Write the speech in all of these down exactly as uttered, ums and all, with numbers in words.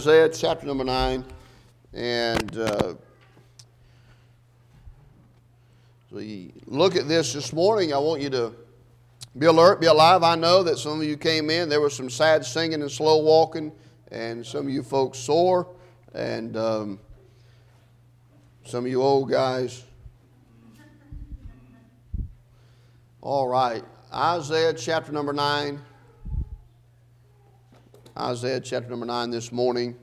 Isaiah chapter number nine, and uh, as we look at this this morning, I want you to be alert, be alive. I know that some of you came in, there was some sad singing and slow walking, and some of you folks sore, and um, some of you old guys. All right, Isaiah chapter number nine. Isaiah chapter number nine this morning.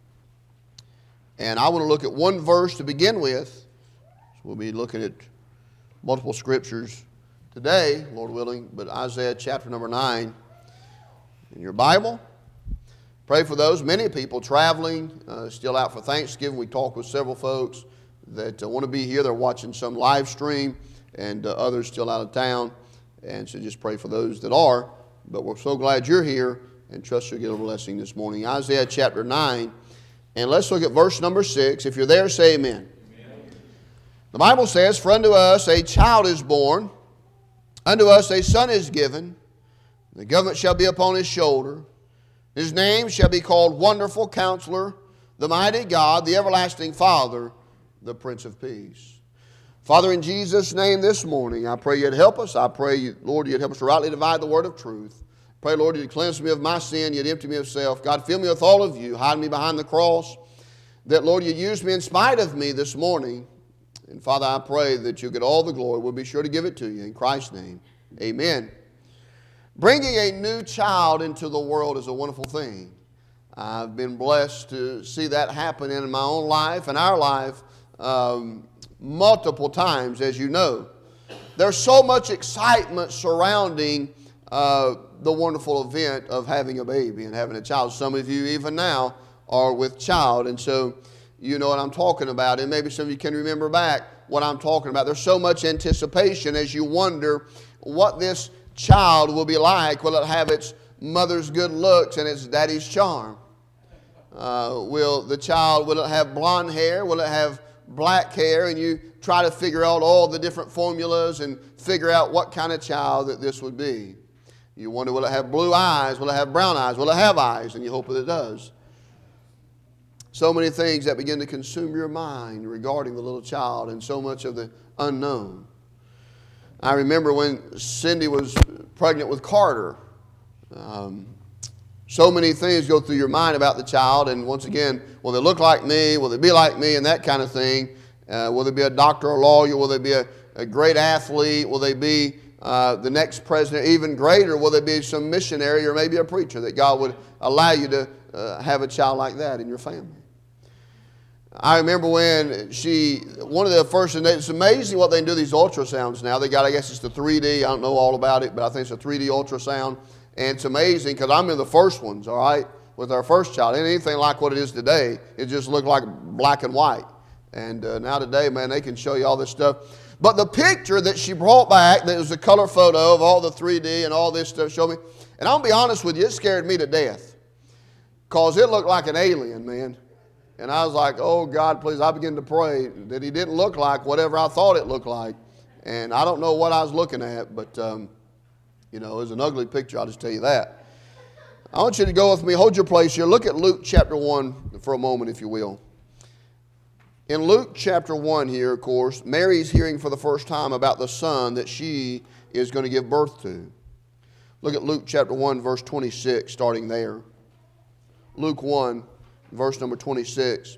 And I want to look at one verse to begin with. So we'll be looking at multiple scriptures today, Lord willing, but Isaiah chapter number nine in your Bible. Pray for those, many people traveling, uh, still out for Thanksgiving. We talked with several folks that uh, want to be here. They're watching some live stream, and uh, others still out of town. And so just pray for those that are. But we're so glad you're here, and trust you'll get a blessing this morning. Isaiah chapter nine, and let's look at verse number six. If you're there, say amen. Amen. The Bible says, "For unto us a child is born, unto us a son is given, the government shall be upon his shoulder. His name shall be called Wonderful Counselor, the Mighty God, the Everlasting Father, the Prince of Peace." Father, in Jesus' name this morning, I pray you'd help us. I pray, you, Lord, you'd help us to rightly divide the word of truth. Pray, Lord, you'd cleanse me of my sin, you'd empty me of self. God, fill me with all of you. Hide me behind the cross. That, Lord, you'd use me in spite of me this morning. And, Father, I pray that you'll get all the glory. We'll be sure to give it to you. In Christ's name, amen. Bringing a new child into the world is a wonderful thing. I've been blessed to see that happen in my own life and our life um, multiple times, as you know. There's so much excitement surrounding uh, the wonderful event of having a baby and having a child. Some of you even now are with child, and so you know what I'm talking about. And maybe some of you can remember back what I'm talking about. There's so much anticipation as you wonder what this child will be like. Will it have its mother's good looks and its daddy's charm? Uh, will the child, will it have blonde hair? Will it have black hair? And you try to figure out all the different formulas and figure out what kind of child that this would be. You wonder, will it have blue eyes? Will it have brown eyes? Will it have eyes? And you hope that it does. So many things that begin to consume your mind regarding the little child and so much of the unknown. I remember when Cindy was pregnant with Carter. Um, so many things go through your mind about the child. And once again, will they look like me? Will they be like me? And that kind of thing. Uh, will they be a doctor or a lawyer? Will they be a, a great athlete? Will they be Uh, the next president? Even greater, will there be some missionary or maybe a preacher that God would allow you to uh, have a child like that in your family? I remember when she, one of the first, and it's amazing what they can do, these ultrasounds now. They got, I guess it's the three D, I don't know all about it, but I think it's a three D ultrasound. And it's amazing because I'm in the first ones, all right, with our first child. It ain't anything like what it is today. It just looked like black and white. And uh, now today, man, they can show you all this stuff. But the picture that she brought back, that was a color photo of all the three D and all this stuff, showed me. And I'll be honest with you, it scared me to death. Because it looked like an alien, man. And I was like, oh, God, please. I began to pray that he didn't look like whatever I thought it looked like. And I don't know what I was looking at, but, um, you know, it was an ugly picture, I'll just tell you that. I want you to go with me. Hold your place here. Look at Luke chapter one for a moment, if you will. In Luke chapter one here, of course, Mary's hearing for the first time about the son that she is going to give birth to. Look at Luke chapter one, verse twenty-six, starting there. Luke one, verse number twenty-six.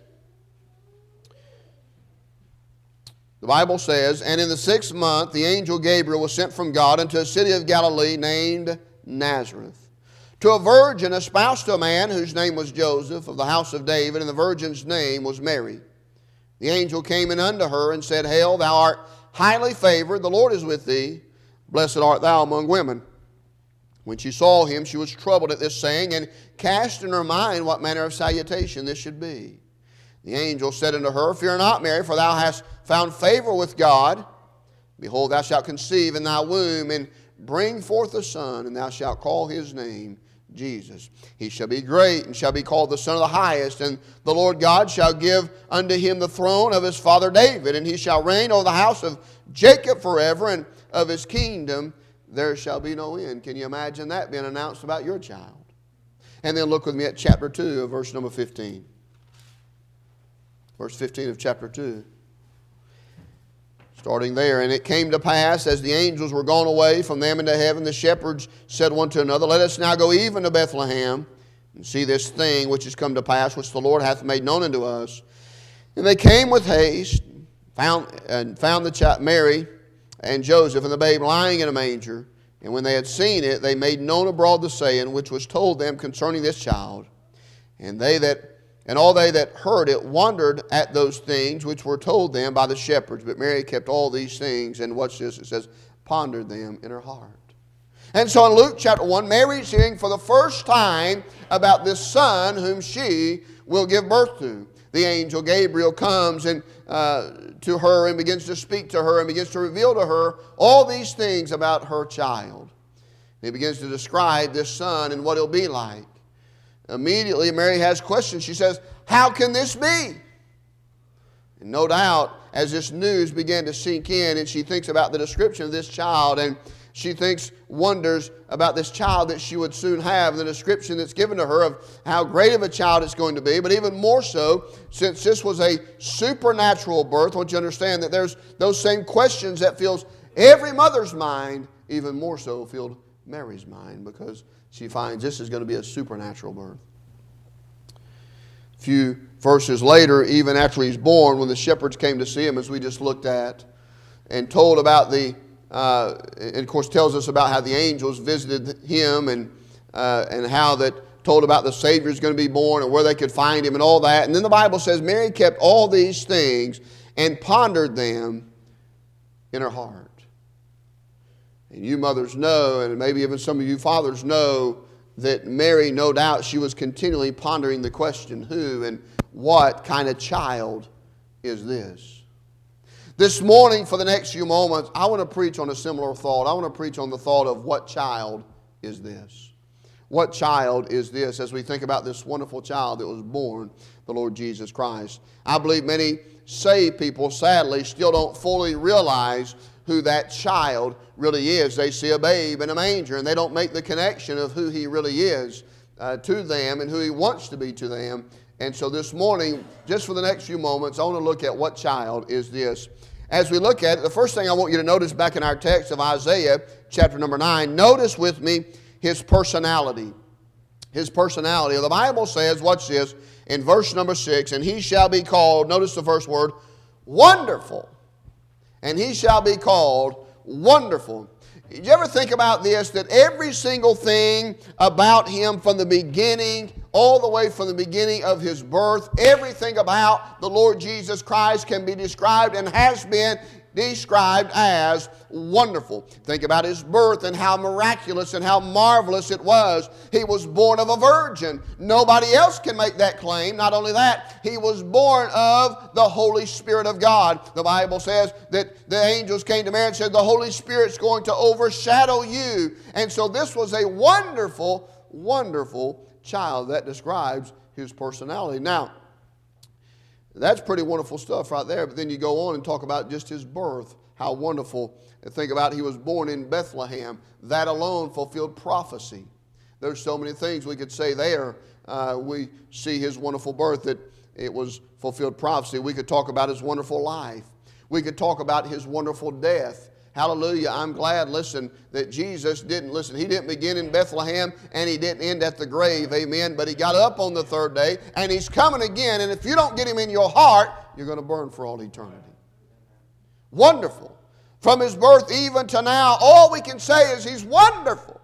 The Bible says, "And in the sixth month the angel Gabriel was sent from God into a city of Galilee named Nazareth, to a virgin espoused to a man whose name was Joseph, of the house of David, and the virgin's name was Mary. The angel came in unto her and said, Hail, thou art highly favored, the Lord is with thee. Blessed art thou among women. When she saw him, she was troubled at this saying, and cast in her mind what manner of salutation this should be. The angel said unto her, Fear not, Mary, for thou hast found favor with God. Behold, thou shalt conceive in thy womb, and bring forth a son, and thou shalt call his name Jesus. He shall be great, and shall be called the Son of the Highest, and the Lord God shall give unto him the throne of his father David, and he shall reign over the house of Jacob forever, and of his kingdom there shall be no end. Can you imagine that being announced about your child? And then look with me at chapter two, verse number fifteen. Verse fifteen of chapter two. Starting there, and it came to pass, as the angels were gone away from them into heaven, the shepherds said one to another, Let us now go even to Bethlehem, and see this thing which is come to pass, which the Lord hath made known unto us. And they came with haste, found and found the child, Mary and Joseph and the babe lying in a manger. And when they had seen it, they made known abroad the saying which was told them concerning this child. And they that And all they that heard it wondered at those things which were told them by the shepherds. But Mary kept all these things, and watch this, it says, pondered them in her heart. And so in Luke chapter one, Mary's hearing for the first time about this son whom she will give birth to. The angel Gabriel comes and uh, to her and begins to speak to her and begins to reveal to her all these things about her child. He begins to describe this son and what he'll be like. Immediately, Mary has questions. She says, how can this be? And no doubt, as this news began to sink in, and she thinks about the description of this child, and she thinks, wonders about this child that she would soon have, and the description that's given to her of how great of a child it's going to be. But even more so, since this was a supernatural birth, I want you to understand that there's those same questions that fills every mother's mind, even more so filled Mary's mind, because she finds this is going to be a supernatural birth. A few verses later, even after he's born, when the shepherds came to see him, as we just looked at, and told about the, uh, and of course tells us about how the angels visited him, and uh, and how that told about the Savior is going to be born, and where they could find him, and all that. And then the Bible says Mary kept all these things and pondered them in her heart. And you mothers know, and maybe even some of you fathers know, that Mary, no doubt, she was continually pondering the question, who and what kind of child is this? This morning, for the next few moments, I want to preach on a similar thought. I want to preach on the thought of what child is this? What child is this as we think about this wonderful child that was born, the Lord Jesus Christ? I believe many saved people, sadly, still don't fully realize who that child really is. They see a babe in a manger, and they don't make the connection of who he really is uh, to them and who he wants to be to them. And so this morning, just for the next few moments, I want to look at what child is this. As we look at it, the first thing I want you to notice back in our text of Isaiah chapter number nine, notice with me his personality. His personality. The Bible says, watch this, in verse number six, and he shall be called, notice the first word, Wonderful. And he shall be called Wonderful. Did you ever think about this, that every single thing about him from the beginning, all the way from the beginning of his birth, everything about the Lord Jesus Christ can be described and has been described as wonderful. Think about his birth and how miraculous and how marvelous it was. He was born of a virgin. Nobody else can make that claim. Not only that, he was born of the Holy Spirit of God. The Bible says that the angels came to Mary and said, the Holy Spirit's going to overshadow you. And so this was a wonderful, wonderful child. That describes his personality. Now, that's pretty wonderful stuff right there. But then you go on and talk about just his birth. How wonderful. And think about he was born in Bethlehem. That alone fulfilled prophecy. There's so many things we could say there. Uh, we see his wonderful birth, that it was fulfilled prophecy. We could talk about his wonderful life. We could talk about his wonderful death. Hallelujah. I'm glad, listen, that Jesus didn't, listen, he didn't begin in Bethlehem and he didn't end at the grave, amen, but he got up on the third day and he's coming again, and if you don't get him in your heart, you're going to burn for all eternity. Wonderful. From his birth even to now, all we can say is he's wonderful.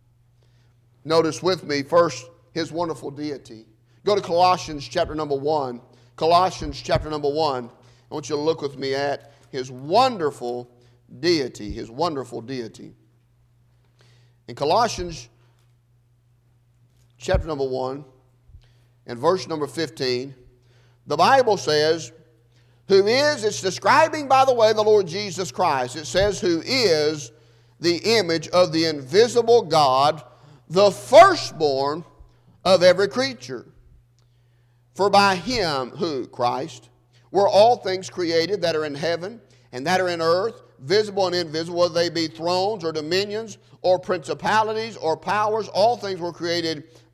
Notice with me first his wonderful deity. Go to Colossians chapter number one. Colossians chapter number one. I want you to look with me at his wonderful deity, his wonderful deity. In Colossians chapter number one and verse number fifteen, the Bible says, who is, it's describing, by the way, the Lord Jesus Christ. It says, who is the image of the invisible God, the firstborn of every creature. For by him, who, Christ, were all things created that are in heaven and that are in earth, visible and invisible, whether they be thrones or dominions or principalities or powers. All things were created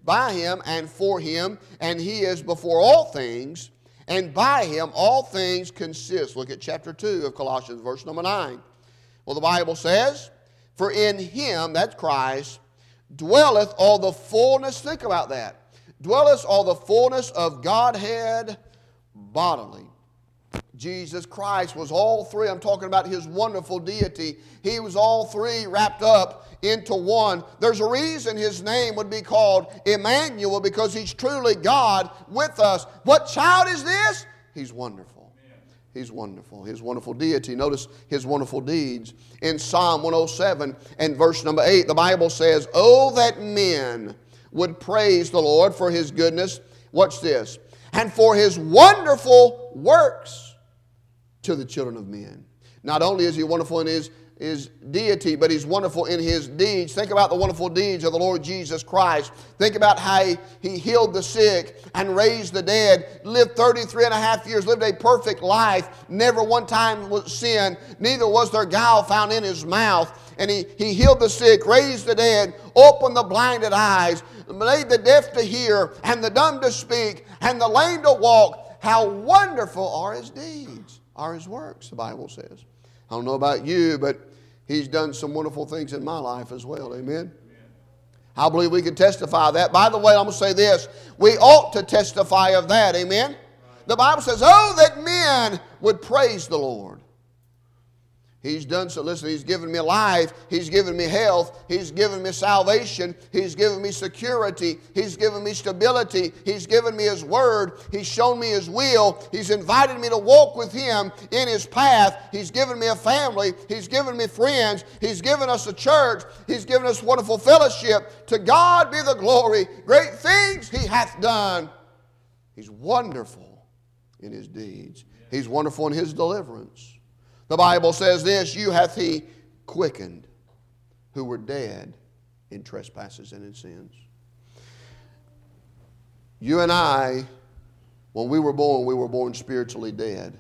by Him and for Him, and He is before all things, and by Him all things consist. Look at chapter two of Colossians, verse number nine. Well, the Bible says, for in Him, that's Christ, dwelleth all the fullness, think about that, dwelleth all the fullness of Godhead bodily. Jesus Christ was all three. I'm talking about His wonderful deity. He was all three wrapped up into one. There's a reason His name would be called Emmanuel, because He's truly God with us. What child is this? He's wonderful. He's wonderful. His wonderful deity. Notice His wonderful deeds. In Psalm one oh seven and verse number eight, the Bible says, oh, that men would praise the Lord for His goodness. Watch this. And for His wonderful works to the children of men. Not only is He wonderful in His, His deity, but He's wonderful in His deeds. Think about the wonderful deeds of the Lord Jesus Christ. Think about how He, he healed the sick and raised the dead, lived thirty-three and a half years, lived a perfect life, never one time was sin, neither was there guile found in His mouth. And he, he healed the sick, raised the dead, opened the blinded eyes, made the deaf to hear, and the dumb to speak, and the lame to walk. How wonderful are His deeds, are His works, the Bible says. I don't know about you, but He's done some wonderful things in my life as well. Amen? Amen. I believe we can testify of that. By the way, I'm going to say this. We ought to testify of that. Amen? Right. The Bible says, oh, that men would praise the Lord. He's done so. Listen, He's given me life. He's given me health. He's given me salvation. He's given me security. He's given me stability. He's given me His Word. He's shown me His will. He's invited me to walk with Him in His path. He's given me a family. He's given me friends. He's given us a church. He's given us wonderful fellowship. To God be the glory. Great things He hath done. He's wonderful in His deeds. He's wonderful in His deliverance. The Bible says this, you hath He quickened who were dead in trespasses and in sins. You and I, when we were born, we were born spiritually dead.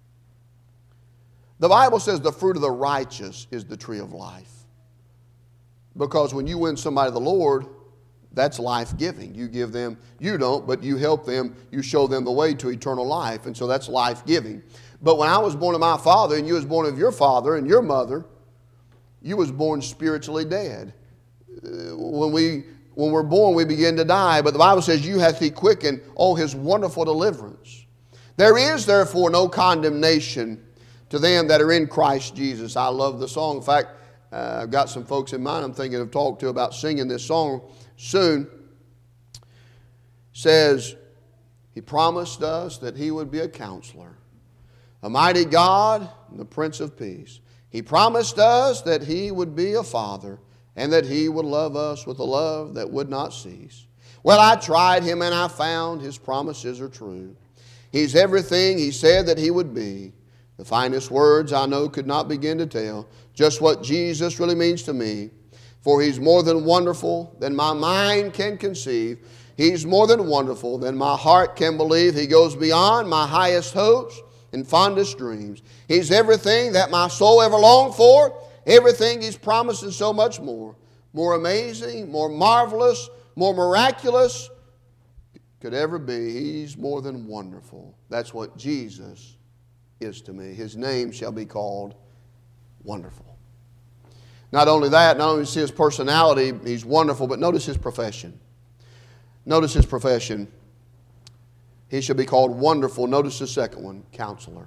The Bible says the fruit of the righteous is the tree of life. Because when you win somebody to the Lord, that's life-giving. You give them, you don't, but you help them, you show them the way to eternal life, and so that's life-giving. But when I was born of my father, and you was born of your father and your mother, you was born spiritually dead. When, we, when we're born, we begin to die, but the Bible says, you hath He quickened, oh, His wonderful deliverance. There is therefore no condemnation to them that are in Christ Jesus. I love the song. In fact, uh, I've got some folks in mind I'm thinking of talking to about singing this song soon. It says, He promised us that He would be a counselor, a mighty God and the Prince of Peace. He promised us that He would be a Father and that He would love us with a love that would not cease. Well, I tried Him and I found His promises are true. He's everything He said that He would be. The finest words I know could not begin to tell just what Jesus really means to me. For He's more than wonderful than my mind can conceive. He's more than wonderful than my heart can believe. He goes beyond my highest hopes and fondest dreams. He's everything that my soul ever longed for, everything He's promised and so much more. More amazing, more marvelous, more miraculous could ever be. He's more than wonderful. That's what Jesus is to me. His name shall be called Wonderful. Not only that, not only is His personality, He's wonderful, but notice His profession. Notice His profession. He shall be called Wonderful. Notice the second one, Counselor.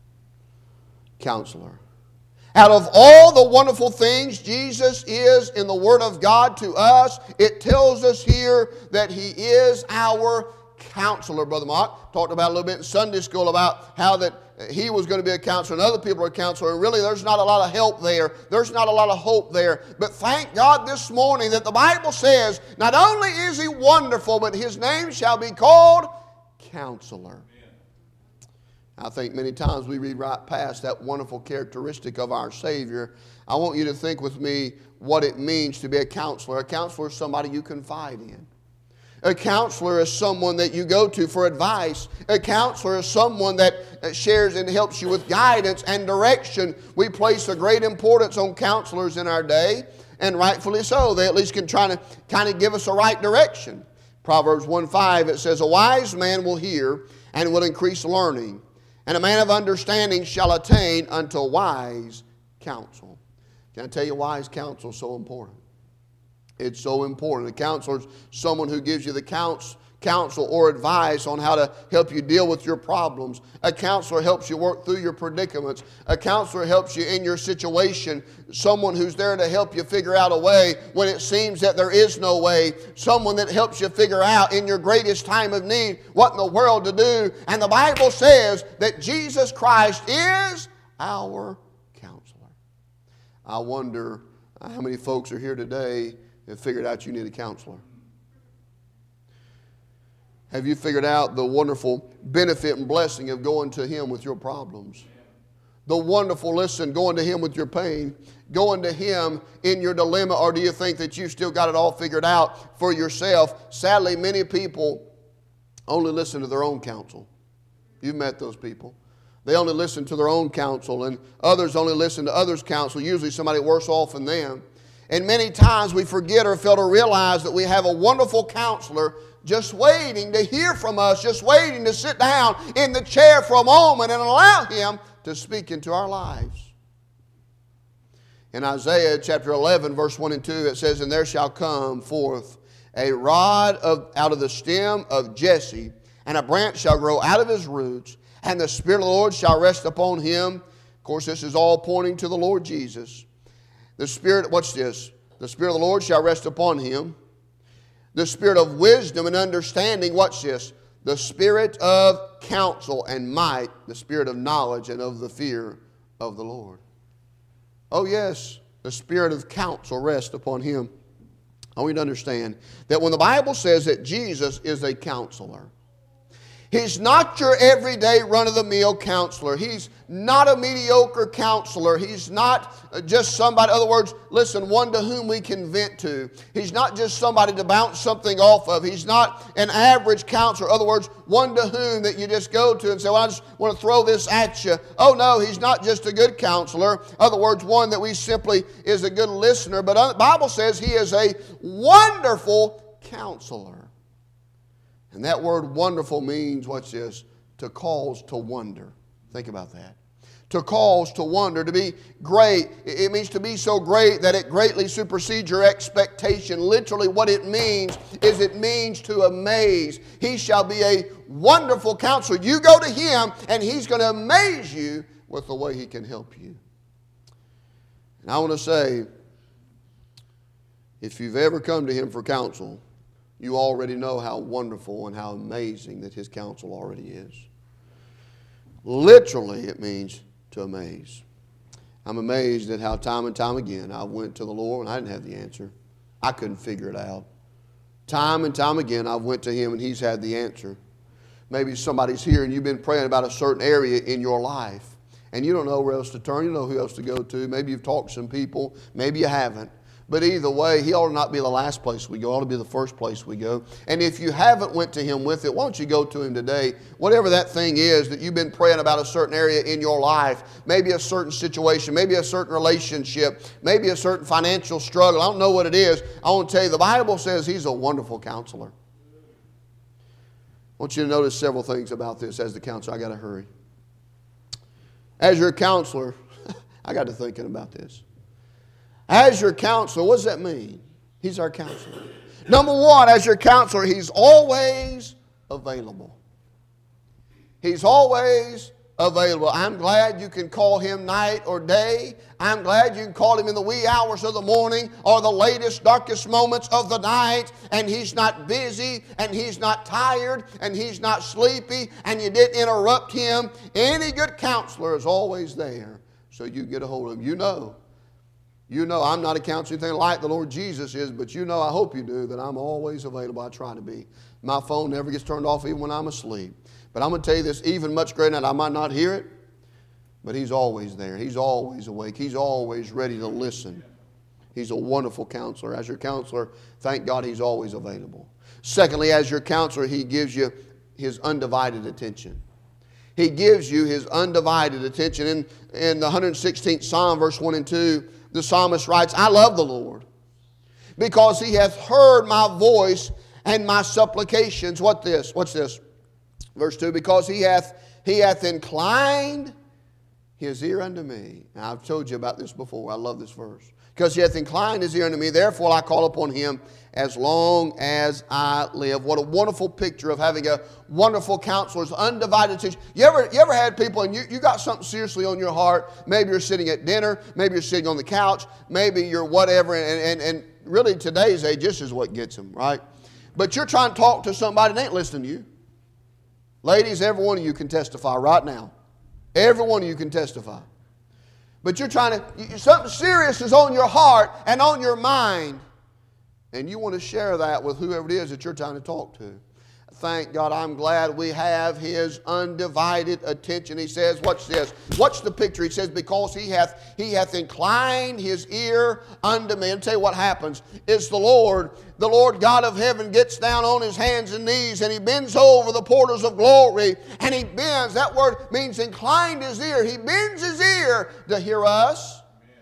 Counselor. Out of all the wonderful things Jesus is in the Word of God to us, it tells us here that He is our Counselor. Brother Mark talked about a little bit in Sunday school about how that he was going to be a counselor and other people are a counselor. And really there's not a lot of help there. There's not a lot of hope there. But thank God this morning that the Bible says not only is He wonderful, but His name shall be called Counselor. I think many times we read right past that wonderful characteristic of our Savior. I want you to think with me what it means to be a counselor. A counselor is somebody you confide in. A counselor is someone that you go to for advice. A counselor is someone that shares and helps you with guidance and direction. We place a great importance on counselors in our day, and rightfully so. They at least can try to kind of give us a right direction. Proverbs one five, it says, a wise man will hear and will increase learning, and a man of understanding shall attain unto wise counsel. Can I tell you why is counsel so important? It's so important. A counselor is someone who gives you the counsel, counsel or advice on how to help you deal with your problems. A counselor helps you work through your predicaments. A counselor helps you in your situation. Someone who's there to help you figure out a way when it seems that there is no way. Someone that helps you figure out in your greatest time of need what in the world to do. And the Bible says that Jesus Christ is our counselor. I wonder how many folks are here today have figured out you need a counselor. Have you figured out the wonderful benefit and blessing of going to Him with your problems? The wonderful, listen, going to Him with your pain, going to Him in your dilemma, or do you think that you've still got it all figured out for yourself? Sadly, many people only listen to their own counsel. You've met those people. They only listen to their own counsel, and others only listen to others' counsel, usually somebody worse off than them. And many times we forget or fail to realize that we have a wonderful counselor just waiting to hear from us, just waiting to sit down in the chair for a moment and allow Him to speak into our lives. In Isaiah chapter eleven, verse one and two, it says, and there shall come forth a rod of, out of the stem of Jesse, and a branch shall grow out of his roots, and the Spirit of the Lord shall rest upon him. Of course, this is all pointing to the Lord Jesus. The Spirit, watch this, the Spirit of the Lord shall rest upon him. The Spirit of wisdom and understanding, watch this, the Spirit of counsel and might, the Spirit of knowledge and of the fear of the Lord. Oh yes, the Spirit of counsel rests upon him. I want you to understand that when the Bible says that Jesus is a counselor, He's not your everyday run-of-the-mill counselor. He's not a mediocre counselor. He's not just somebody, in other words, listen, one to whom we can vent to. He's not just somebody to bounce something off of. He's not an average counselor. In other words, one to whom that you just go to and say, well, I just want to throw this at you. Oh, no, He's not just a good counselor. In other words, one that we simply is a good listener. But the Bible says He is a wonderful counselor. And that word wonderful means, watch this, to cause to wonder. Think about that. To cause to wonder, to be great. It means to be so great that it greatly supersedes your expectation. Literally what it means is it means to amaze. He shall be a wonderful counselor. You go to Him and He's going to amaze you with the way He can help you. And I want to say, if you've ever come to Him for counsel, you already know how wonderful and how amazing that His counsel already is. Literally, it means to amaze. I'm amazed at how time and time again I went to the Lord and I didn't have the answer. I couldn't figure it out. Time and time again I've went to Him and He's had the answer. Maybe somebody's here and you've been praying about a certain area in your life and you don't know where else to turn. You don't know who else to go to. Maybe you've talked to some people. Maybe you haven't. But either way, He ought to not be the last place we go. It ought to be the first place we go. And if you haven't went to Him with it, why don't you go to Him today? Whatever that thing is that you've been praying about, a certain area in your life, maybe a certain situation, maybe a certain relationship, maybe a certain financial struggle. I don't know what it is. I want to tell you, the Bible says He's a wonderful counselor. I want you to notice several things about this as the counselor. I got to hurry. As your counselor, I got to thinking about this. As your counselor, what does that mean? He's our counselor. Number one, as your counselor, He's always available. He's always available. I'm glad you can call Him night or day. I'm glad you can call Him in the wee hours of the morning or the latest, darkest moments of the night, and He's not busy, and He's not tired, and He's not sleepy, and you didn't interrupt Him. Any good counselor is always there, so you get a hold of Him. You know. You know, I'm not a counselor anything like the Lord Jesus is, but you know, I hope you do, that I'm always available. I try to be. My phone never gets turned off even when I'm asleep. But I'm going to tell you this, even much greater than that, I might not hear it, but He's always there. He's always awake. He's always ready to listen. He's a wonderful counselor. As your counselor, thank God He's always available. Secondly, as your counselor, He gives you His undivided attention. He gives you His undivided attention. In, in the one hundred sixteenth Psalm, verse one and two, the psalmist writes, I love the Lord, because He hath heard my voice, and my supplications. What this? What's this? Verse two, because he hath, he hath inclined his ear unto me. Now, I've told you about this before. I love this verse. Because he hath inclined his ear unto me, therefore I call upon him as long as I live. What a wonderful picture of having a wonderful counselor's undivided attention. You ever, you ever had people and you, you got something seriously on your heart? Maybe you're sitting at dinner, maybe you're sitting on the couch, maybe you're whatever, and, and, and really today's age, this is what gets them, right? But you're trying to talk to somebody that ain't listening to you. Ladies, every one of you can testify right now. Every one of you can testify. But you're trying to, something serious is on your heart and on your mind. And you want to share that with whoever it is that you're trying to talk to. Thank God, I'm glad we have His undivided attention. He says, watch this. Watch the picture. He says, because He hath, he hath inclined His ear unto me. I'll tell you what happens. It's the Lord, the Lord God of heaven gets down on His hands and knees and He bends over the portals of glory and He bends. That word means inclined His ear. He bends His ear to hear us. Amen.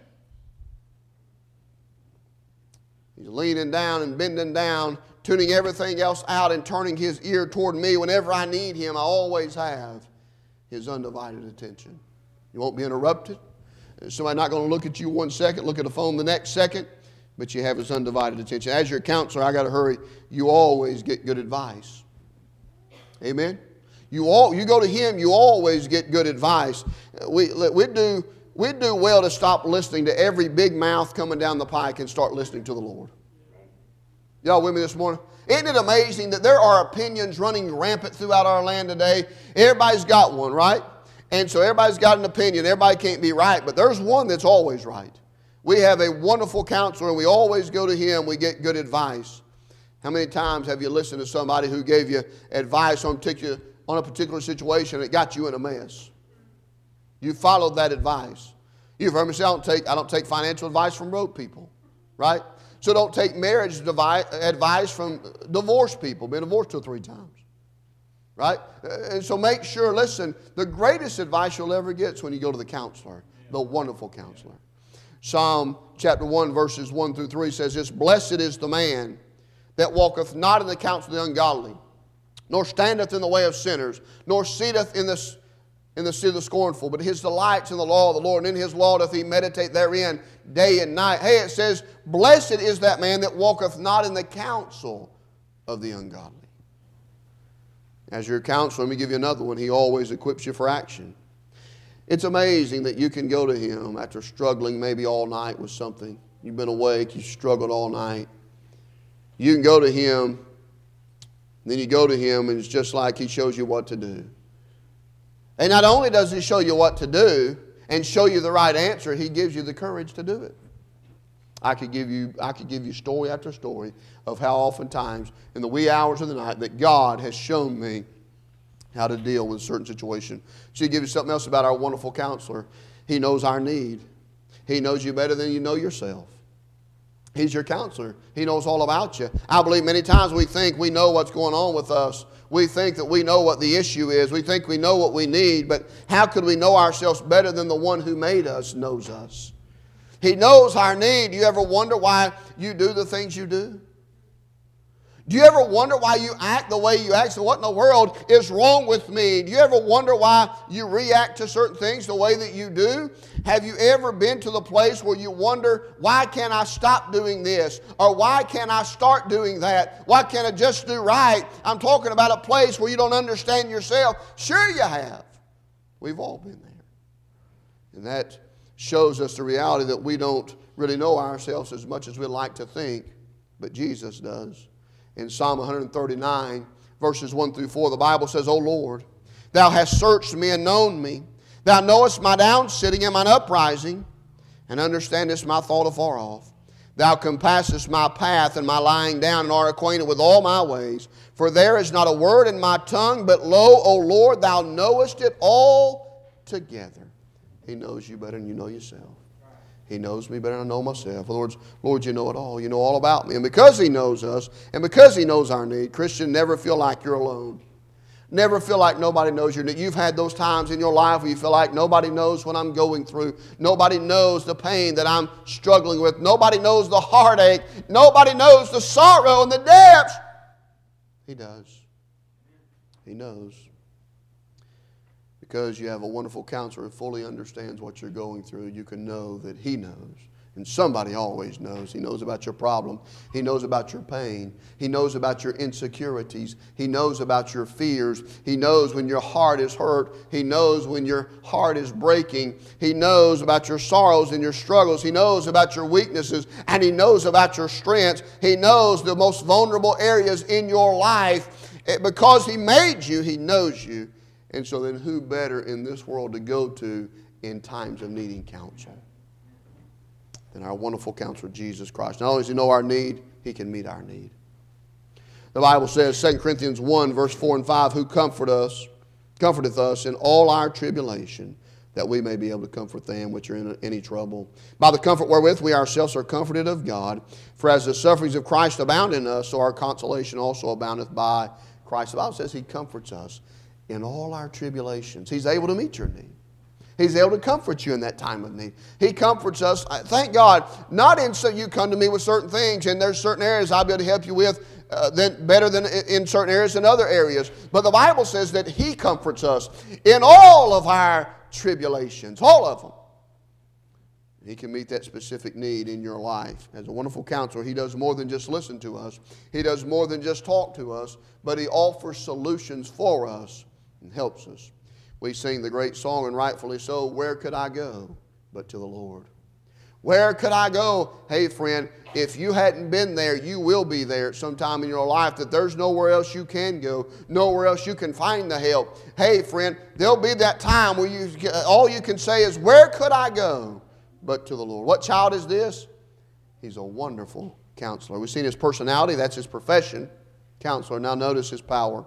He's leaning down and bending down, tuning everything else out and turning His ear toward me. Whenever I need Him, I always have His undivided attention. You won't be interrupted. Somebody not going to look at you one second, look at the phone the next second, but you have His undivided attention. As your counselor, I got to hurry. You always get good advice. Amen? You all, you go to Him, you always get good advice. We, we, do, we do well to stop listening to every big mouth coming down the pike and start listening to the Lord. Y'all with me this morning? Isn't it amazing that there are opinions running rampant throughout our land today? Everybody's got one, right? And so everybody's got an opinion. Everybody can't be right, but there's one that's always right. We have a wonderful counselor, and we always go to him. We get good advice. How many times have you listened to somebody who gave you advice on, particular, on a particular situation that got you in a mess? You followed that advice. You've heard me say, I don't take, I don't take financial advice from broke people, right? So don't take marriage advice from divorced people, been divorced two or three times. Right? And so make sure, listen, the greatest advice you'll ever get is when you go to the counselor, the wonderful counselor. Psalm chapter one, verses one through three says this, blessed is the man that walketh not in the counsel of the ungodly, nor standeth in the way of sinners, nor sitteth in the in the seat of the scornful, but his delight's in the law of the Lord, and in His law doth he meditate therein day and night. Hey, it says, blessed is that man that walketh not in the counsel of the ungodly. As your counselor, let me give you another one. He always equips you for action. It's amazing that you can go to Him after struggling maybe all night with something. You've been awake, you struggled all night. You can go to Him, then you go to Him, and it's just like He shows you what to do. And not only does He show you what to do and show you the right answer, He gives you the courage to do it. I could give you, I could give you story after story of how oftentimes in the wee hours of the night that God has shown me how to deal with a certain situation. She'll give you something else about our wonderful counselor. He knows our need. He knows you better than you know yourself. He's your counselor. He knows all about you. I believe many times we think we know what's going on with us. We think that we know what the issue is. We think we know what we need. But how could we know ourselves better than the one who made us knows us? He knows our need. Do you ever wonder why you do the things you do? Do you ever wonder why you act the way you act? So what in the world is wrong with me? Do you ever wonder why you react to certain things the way that you do? Have you ever been to the place where you wonder, why can't I stop doing this? Or why can't I start doing that? Why can't I just do right? I'm talking about a place where you don't understand yourself. Sure you have. We've all been there. And that shows us the reality that we don't really know ourselves as much as we'd like to think, but Jesus does. In Psalm one thirty-nine, verses one through four, the Bible says, O Lord, Thou hast searched me and known me. Thou knowest my downsitting and mine uprising, and understandest my thought afar off. Thou compassest my path and my lying down, and art acquainted with all my ways. For there is not a word in my tongue, but lo, O Lord, Thou knowest it all together. He knows you better than you know yourself. He knows me better than I know myself. In other words, Lord, you know it all. You know all about me. And because He knows us, and because He knows our need, Christian, never feel like you're alone. Never feel like nobody knows your need. You've had those times in your life where you feel like nobody knows what I'm going through. Nobody knows the pain that I'm struggling with. Nobody knows the heartache. Nobody knows the sorrow and the depths. He does. He knows. Because you have a wonderful counselor who fully understands what you're going through, you can know that He knows. And somebody always knows. He knows about your problem. He knows about your pain. He knows about your insecurities. He knows about your fears. He knows when your heart is hurt. He knows when your heart is breaking. He knows about your sorrows and your struggles. He knows about your weaknesses. And He knows about your strengths. He knows the most vulnerable areas in your life. Because He made you, He knows you. And so then who better in this world to go to in times of needing counsel than our wonderful counselor, Jesus Christ? Not only does He know our need, He can meet our need. The Bible says, Second Corinthians one, verse four and five, who comfort us, comforteth us in all our tribulation, that we may be able to comfort them which are in any trouble. By the comfort wherewith we ourselves are comforted of God, for as the sufferings of Christ abound in us, so our consolation also aboundeth by Christ. The Bible says He comforts us in all our tribulations. He's able to meet your need. He's able to comfort you in that time of need. He comforts us, thank God, not in so you come to me with certain things, and there's certain areas I'll be able to help you with uh, than, better than in certain areas than other areas. But the Bible says that He comforts us in all of our tribulations, all of them. He can meet that specific need in your life. As a wonderful counselor, He does more than just listen to us. He does more than just talk to us, but He offers solutions for us and helps us. We sing the great song, and rightfully so, where could I go but to the Lord? Where could I go? Hey friend, if you hadn't been there, you will be there at some time in your life, that there's nowhere else you can go, nowhere else you can find the help. Hey friend, there'll be that time where you all you can say is, where could I go but to the Lord? What child is this? He's a wonderful counselor. We've seen His personality, that's His profession, counselor. Now notice His power.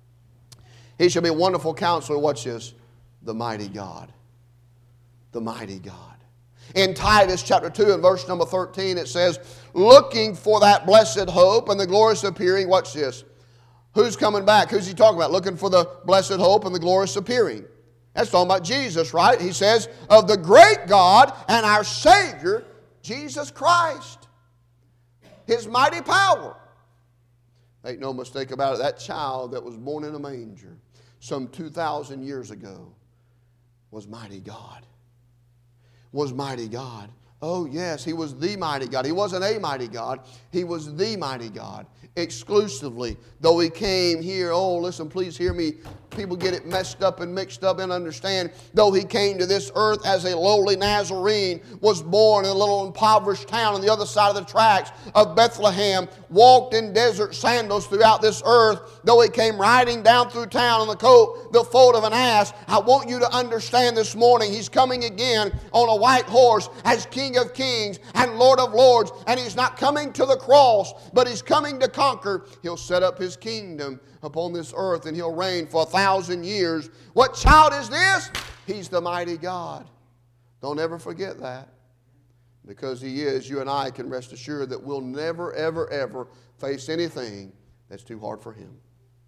He shall be a wonderful counselor. Watch this. The mighty God. The mighty God. In Titus chapter two and verse number thirteen it says, looking for that blessed hope and the glorious appearing. Watch this. Who's coming back? Who's he talking about? Looking for the blessed hope and the glorious appearing. That's talking about Jesus, right? He says, of the great God and our Savior, Jesus Christ. His mighty power. Make no mistake about it, that child that was born in a manger some two thousand years ago was mighty God. Was mighty God. Oh yes, He was the mighty God. He wasn't a mighty God. He was the mighty God. Exclusively. Though He came here, oh listen, please hear me. People get it messed up and mixed up and understand. Though He came to this earth as a lowly Nazarene, was born in a little impoverished town on the other side of the tracks of Bethlehem, walked in desert sandals throughout this earth, though He came riding down through town on the coat, the foal of an ass, I want you to understand this morning, He's coming again on a white horse as King of Kings and Lord of Lords, and He's not coming to the cross, but He's coming to conquer. He'll set up His kingdom upon this earth, and He'll reign for a thousand years. What child is this? He's the mighty God. Don't ever forget that. Because He is, you and I can rest assured that we'll never, ever, ever face anything that's too hard for Him.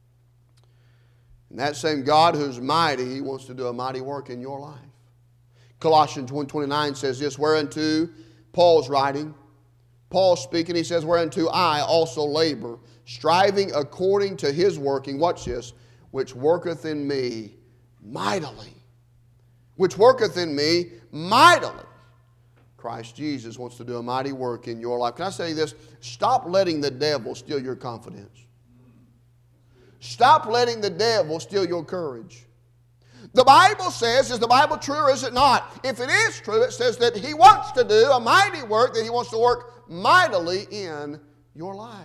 And that same God who's mighty, He wants to do a mighty work in your life. Colossians one twenty-nine says this, whereunto Paul's writing, Paul speaking, he says, whereunto I also labor, striving according to His working, watch this, which worketh in me mightily. Which worketh in me mightily. Christ Jesus wants to do a mighty work in your life. Can I say this? Stop letting the devil steal your confidence. Stop letting the devil steal your courage. The Bible says, is the Bible true or is it not? If it is true, it says that He wants to do a mighty work, that He wants to work mightily in your life.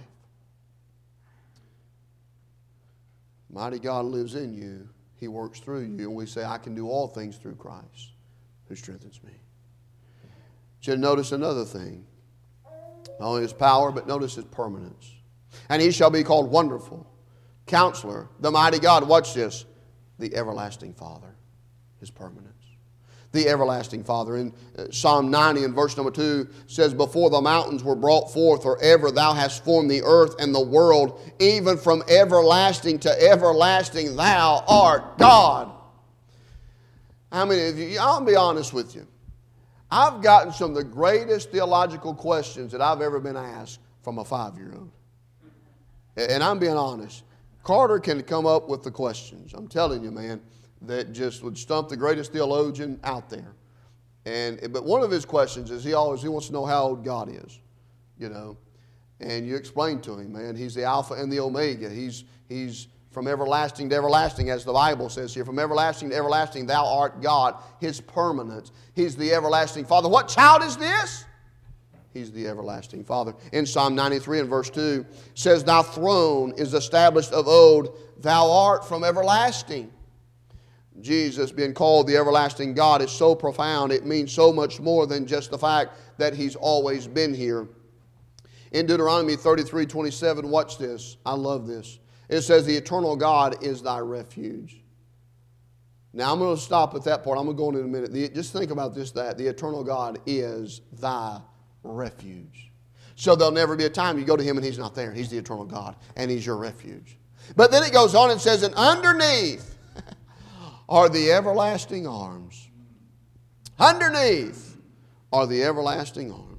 Mighty God lives in you. He works through you. And we say, I can do all things through Christ who strengthens me. You should notice another thing. Not only His power, but notice His permanence. And He shall be called Wonderful, Counselor, the Mighty God. Watch this. The Everlasting Father. His permanence. The Everlasting Father. In Psalm ninety and verse number two says, before the mountains were brought forth, or ever Thou hast formed the earth and the world, even from everlasting to everlasting, Thou art God. I mean, if you, I'll be honest with you. I've gotten some of the greatest theological questions that I've ever been asked from a five-year-old. And I'm being honest. Carter can come up with the questions, I'm telling you, man, that just would stump the greatest theologian out there. And but one of his questions is he always he wants to know how old God is, you know. And you explain to him, man, he's the Alpha and the Omega. He's he's from everlasting to everlasting, as the Bible says here. From everlasting to everlasting, thou art God. His permanence. He's the everlasting Father. What child is this? He's the everlasting Father. In Psalm ninety-three and verse two says, thy throne is established of old. Thou art from everlasting. Jesus being called the everlasting God is so profound. It means so much more than just the fact that He's always been here. In Deuteronomy thirty-three twenty-seven, watch this. I love this. It says, the eternal God is thy refuge. Now I'm going to stop at that part. I'm going to go in in a minute. The, just think about this, that. The eternal God is thy refuge. So there'll never be a time you go to Him and He's not there. He's the eternal God and He's your refuge. But then it goes on and says, and underneath are the everlasting arms. Underneath are the everlasting arms.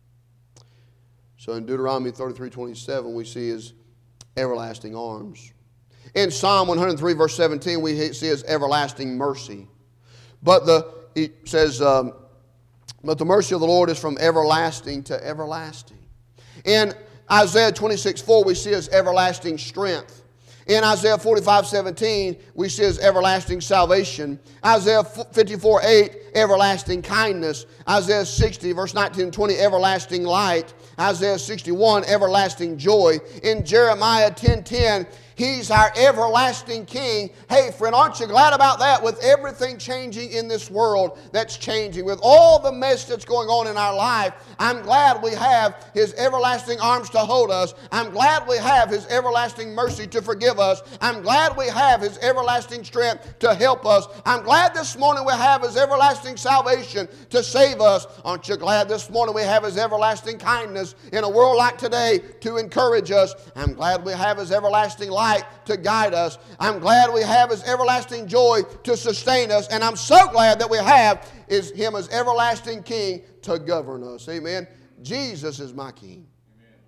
So in Deuteronomy thirty-three twenty-seven, we see His everlasting arms. In Psalm one hundred three, verse seventeen, we see His everlasting mercy. But the it says, um, but the mercy of the Lord is from everlasting to everlasting. In Isaiah twenty-six four, we see His everlasting strength. In Isaiah forty-five seventeen, we see His everlasting salvation. Isaiah fifty-four eight, everlasting kindness. Isaiah sixty, verse nineteen and twenty, everlasting light. Isaiah sixty-one, everlasting joy. In Jeremiah ten ten, He's our everlasting King. Hey, friend, aren't you glad about that? With everything changing in this world that's changing, with all the mess that's going on in our life, I'm glad we have His everlasting arms to hold us. I'm glad we have His everlasting mercy to forgive us. I'm glad we have His everlasting strength to help us. I'm glad this morning we have His everlasting salvation to save us. Aren't you glad this morning we have His everlasting kindness in a world like today to encourage us? I'm glad we have His everlasting life to guide us. I'm glad we have His everlasting joy to sustain us. And I'm so glad that we have is Him as everlasting King to govern us. Amen. Jesus is my King. Amen.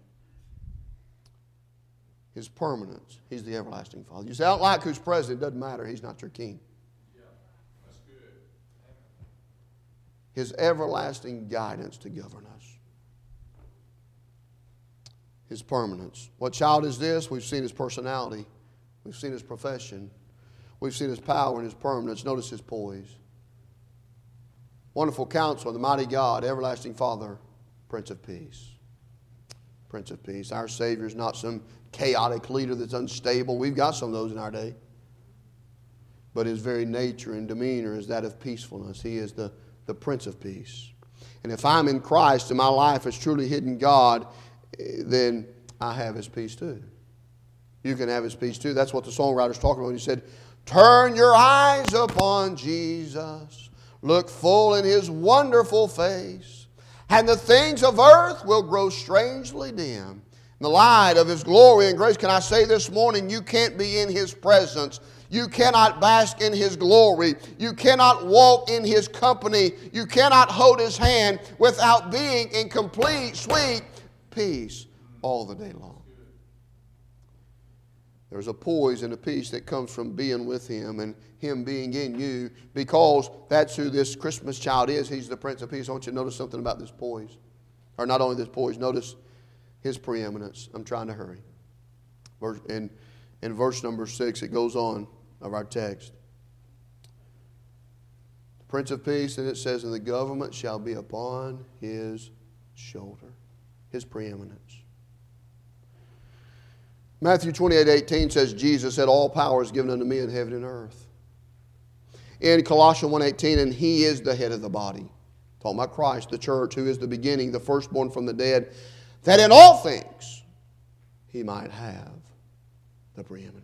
His permanence. He's the everlasting Father. You say, I don't like who's president. It doesn't matter. He's not your King. Yeah, that's good. His everlasting guidance to govern us. His permanence. What child is this? We've seen His personality. We've seen His profession. We've seen His power and His permanence. Notice His poise. Wonderful Counselor, the mighty God, everlasting Father, Prince of Peace. Prince of Peace. Our Savior is not some chaotic leader that's unstable. We've got some of those in our day. But His very nature and demeanor is that of peacefulness. He is the, the Prince of Peace. And if I'm in Christ and my life is truly hidden God, then I have His peace too. You can have His peace too. That's what the songwriter's talking about when he said, turn your eyes upon Jesus, look full in His wonderful face, and the things of earth will grow strangely dim in the light of His glory and grace. Can I say this morning, you can't be in His presence. You cannot bask in His glory. You cannot walk in His company. You cannot hold His hand without being in complete, sweet peace all the day long. There's a poise and a peace that comes from being with Him and Him being in you, because that's who this Christmas child is. He's the Prince of Peace. I want you to notice something about this poise. Or not only this poise, notice His preeminence. I'm trying to hurry. In, in verse number six, it goes on of our text. The Prince of Peace, and it says, and the government shall be upon His shoulder. His preeminence. Matthew twenty-eight eighteen says, Jesus said, all power is given unto me in heaven and earth. In Colossians one eighteen, and He is the head of the body. Talking about Christ, the church, who is the beginning, the firstborn from the dead, that in all things He might have the preeminence.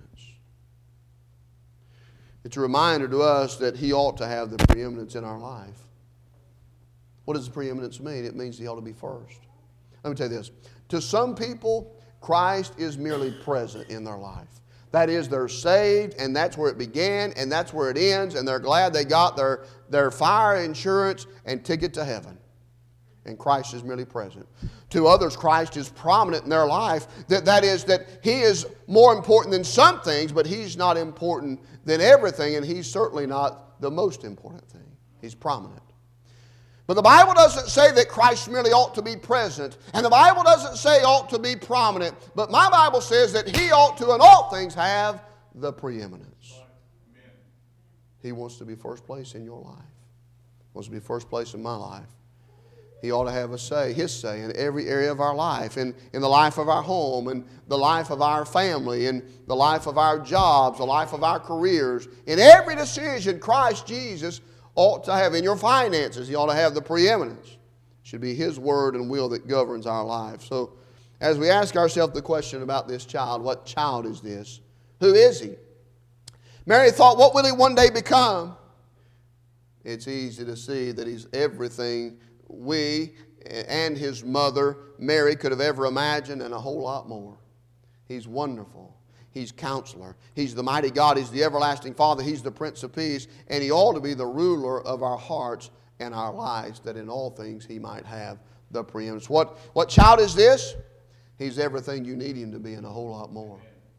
It's a reminder to us that He ought to have the preeminence in our life. What does the preeminence mean? It means He ought to be first. Let me tell you this. To some people, Christ is merely present in their life. That is, they're saved, and that's where it began, and that's where it ends, and they're glad they got their, their fire insurance and ticket to heaven. and Christ is merely present. To others, Christ is prominent in their life. That, that is, that He is more important than some things, but He's not important than everything, and He's certainly not the most important thing. He's prominent. But the Bible doesn't say that Christ merely ought to be present, and the Bible doesn't say ought to be prominent, but my Bible says that He ought to in all things have the preeminence. Amen. He wants to be first place in your life. He wants to be first place in my life. He ought to have a say, His say, in every area of our life, in, in the life of our home, in the life of our family, in the life of our jobs, the life of our careers. In every decision, Christ Jesus ought to have. In your finances, He ought to have the preeminence. It should be His word and will that governs our life. So as we ask ourselves the question about this child, what child is this? Who is he? Mary thought, what will he one day become? It's easy to see that he's everything we and his mother, Mary, could have ever imagined, and a whole lot more. He's wonderful. He's Counselor. He's the mighty God. He's the everlasting Father. He's the Prince of Peace. And He ought to be the ruler of our hearts and our lives, that in all things He might have the preeminence. What, what child is this? He's everything you need Him to be and a whole lot more.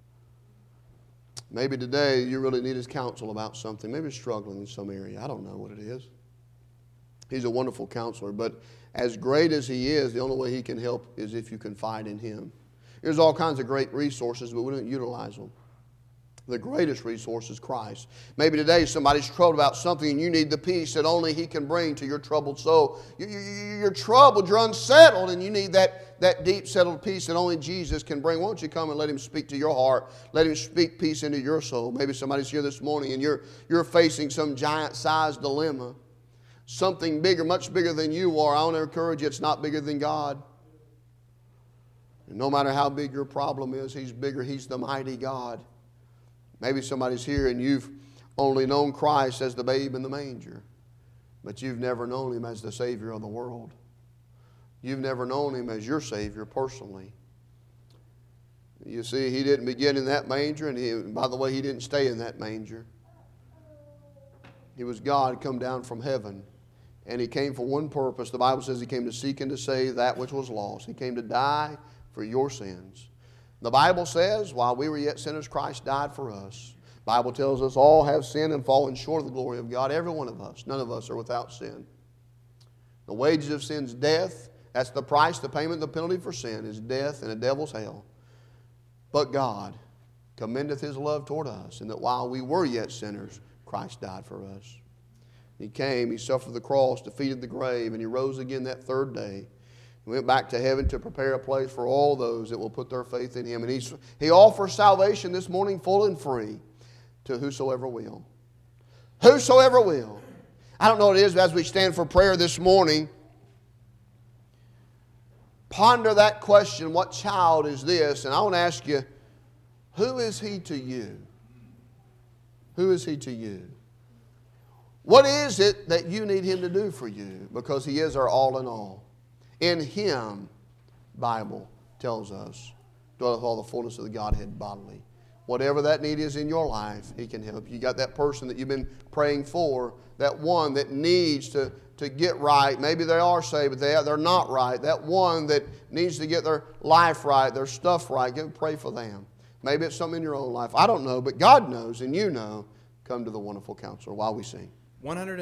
Maybe today you really need His counsel about something. Maybe you're struggling in some area. I don't know what it is. He's a wonderful counselor, but as great as He is, the only way He can help is if you confide in Him. There's all kinds of great resources, but we don't utilize them. The greatest resource is Christ. Maybe today somebody's troubled about something and you need the peace that only He can bring to your troubled soul. You're troubled, you're unsettled, and you need that, that deep settled peace that only Jesus can bring. Why don't you come and let Him speak to your heart? Let Him speak peace into your soul. Maybe somebody's here this morning and you're, you're facing some giant-sized dilemma. Something bigger, much bigger than you are. I want to encourage you, it's not bigger than God. And no matter how big your problem is, He's bigger. He's the mighty God. Maybe somebody's here and you've only known Christ as the babe in the manger, but you've never known Him as the Savior of the world. You've never known Him as your Savior personally. You see, He didn't begin in that manger, and he, by the way, He didn't stay in that manger. He was God come down from heaven, and He came for one purpose. The Bible says He came to seek and to save that which was lost. He came to die for your sins. The Bible says, while we were yet sinners, Christ died for us. The Bible tells us all have sinned and fallen short of the glory of God. Every one of us. None of us are without sin. The wages of sin is death. That's the price, the payment, the penalty for sin is death and a devil's hell. But God commendeth His love toward us, and that while we were yet sinners, Christ died for us. He came, He suffered the cross, defeated the grave, and He rose again that third day. He went back to heaven to prepare a place for all those that will put their faith in Him. And he's, He offers salvation this morning full and free to whosoever will. Whosoever will. I don't know what it is, but as we stand for prayer this morning, ponder that question, what child is this? And I want to ask you, who is he to you? Who is he to you? What is it that you need Him to do for you? Because He is our all in all. In Him, Bible tells us, dwelleth all the fullness of the Godhead bodily. Whatever that need is in your life, He can help. You got that person that you've been praying for, that one that needs to, to get right. Maybe they are saved, but they are, they're not right. That one that needs to get their life right, their stuff right. Give, pray for them. Maybe it's something in your own life. I don't know, but God knows and you know. Come to the wonderful counselor while we sing. one hundred